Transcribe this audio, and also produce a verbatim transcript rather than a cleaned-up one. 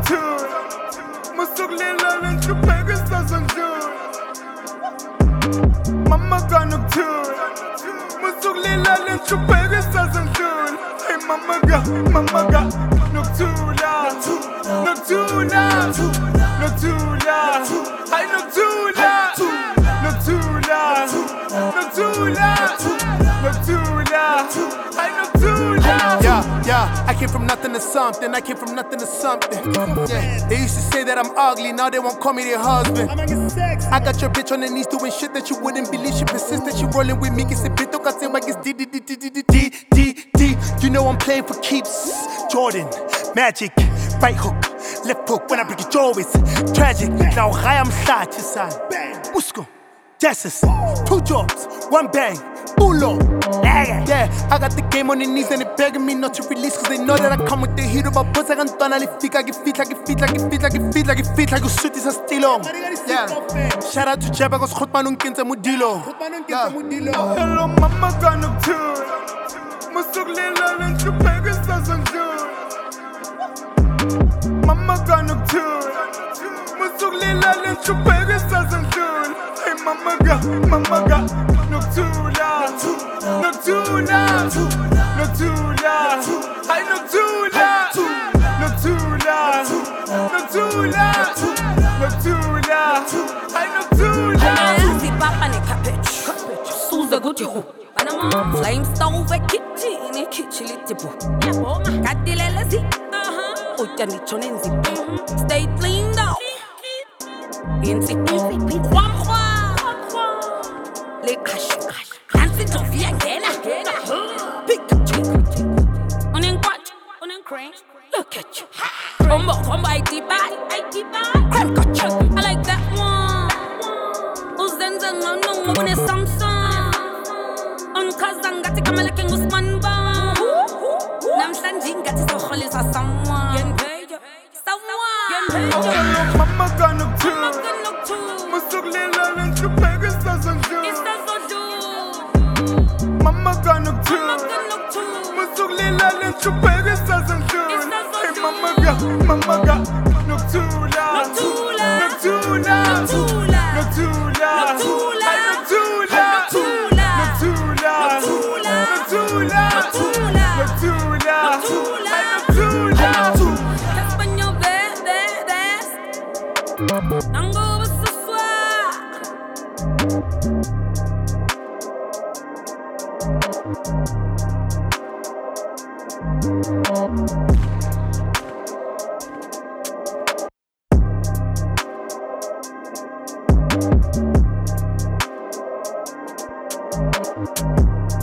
nocturne Musukulela lenhlupheko isazondlula Mama ka nocturne Musukulela lenhlupheko isazondlula Hey mama ka, mama ka Noctula Noctula Noctula Hey Noctula Noctula Noctula Noctula Hey Noctula Yeah, yeah, I came from nothing to something, I came from nothing to something. Yeah, they used to say that I'm ugly, now they won't call me their husband. I got your bitch on her knees doing shit that you wouldn't believe. She persistent, she rolling with me, que se pito casi like it's D D D D D D D D D. You know I'm playing for keeps. Jordan, Magic, right hook, left hook. When I break your jaw, it's tragic. Now I am shot, you son. Musco, Justice, two jobs, one bang. Pulo. Yeah, I got the game on the knees and they begging me not to release cause they know that I come with the heat of my buzz. I can turn all the feet like it feet, like it feet, like it feet, like it feet, like it feet, like you shoot this a stilong. Yeah, shout out to Jabba cause khot manung kenza mudilo. Hello mama ka nocturne Musukulela lenhlupheko isazondlula Mama ka nocturne Musukulela lenhlupheko isazondlula Hey mama ka, mama ka Noctula Noctula Noctula Hey Noctula Noctula Noctula Noctula Hey Noctula Papa ne cabbage Suza guti ho Panama Flame stove kitchen ne kitchen litipo Kadilele zi Uta ni chonenzi Stay clean though Insi Kwam kwa Le crash crash Nancy Tofia ngena Pick up chick Unen quat Unen crane Look at you Combo combo I deep back I deep back Crank a chuck I like that one Uzenza ngano ngone Samsung Unkazanga tika malake ngusman ba Namhlanje ngathi soholisa someone Yenpeja someone Yenpeja Mama ka nocturne Musukulela lenhlupheko isazondlula Mama ka nocturne Musukulela lenhlupheko isazondlula Hey mama ka, mama ka Noctula Noctula Noctula Noctula Noctula Hey Noctula Noctula Noctula Noctula Noctula Hey Noctula Caspanyo verdes Nango bususwa Thank you.